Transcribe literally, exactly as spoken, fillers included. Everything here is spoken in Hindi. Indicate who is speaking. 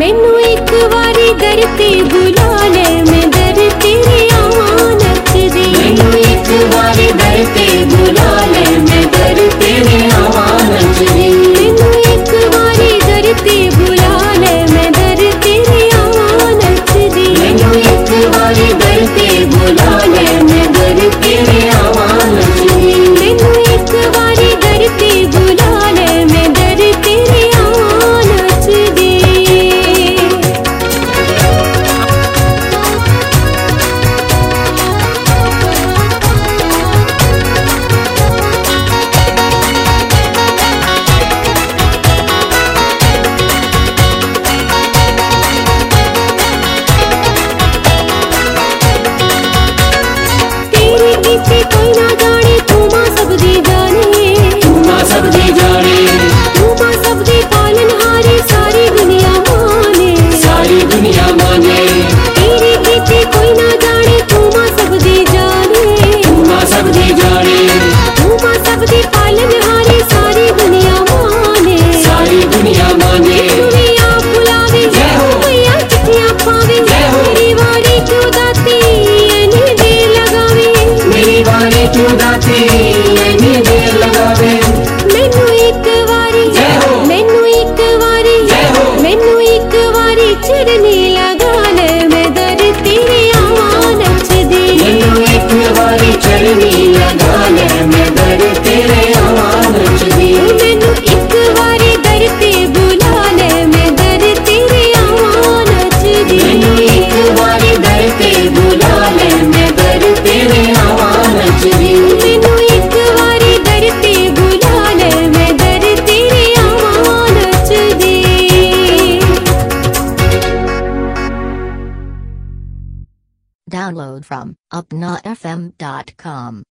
Speaker 1: मैनू एक वारी दर ते बुला ले, मैं दर तेरे आवां नचदी।
Speaker 2: मैनू एक वारी दर ते बुला ले, मैं दर तेरे आवां नचदी।
Speaker 1: मैनू एक वारी दर ते बुला ले, मैं दर तेरे आवां नचदी।
Speaker 2: मैनू एक वारी दर ते बुला ले, मैं दर तेरे आवां नचदी।
Speaker 1: मैनू एक वारी दर ते बुला ले, मैं दर तेरे आवां नचदी। तेरी किसी कोई ना जाने, तू मां सबदी जाने।
Speaker 2: तू मां सबदी जाने,
Speaker 1: तू मां सबदी पालनहारी, सारी दुनिया माने।
Speaker 2: सारी दुनिया माने।
Speaker 1: तेरी किसी कोई ना जाने, तू मां सबदी जाने।
Speaker 2: तू मां सबदी जाने,
Speaker 1: तू मां सबदी पालनहारी, सारी दुनिया माने।
Speaker 2: सारी दुनिया माने।
Speaker 1: दुनिया बुलावे,
Speaker 2: जय हो।
Speaker 1: मैया चिट्ठियां पावे,
Speaker 2: जय हो।
Speaker 1: मेरी वारी क्यों दाती इन्हीं देर लगावे।
Speaker 2: मेरी वारी क्यों दाती इन्हीं देर लगावे।
Speaker 1: मैनू एक वारी,
Speaker 2: जय हो।
Speaker 1: मैनू एक वारी,
Speaker 2: जय हो।
Speaker 1: मैनू एक वारी चिरनी लगा ले, मैं दर तेरे आवां नचदी।
Speaker 2: मैनू एक वारी चरनी लगा ले, मैं दर तेरे आवां नचदी।
Speaker 1: मैनू एक वारी दर ते बुला ले, मैं दर तेरे आवां नचदी।
Speaker 2: मैनू एक वारी दर ते बुला ले, मैं दर तेरे आवां नचदी।
Speaker 1: मैनू एक वारी दर ते बुला ले, मैं दर तेरे आवां नचदी।
Speaker 3: Download from upnotfm dot com.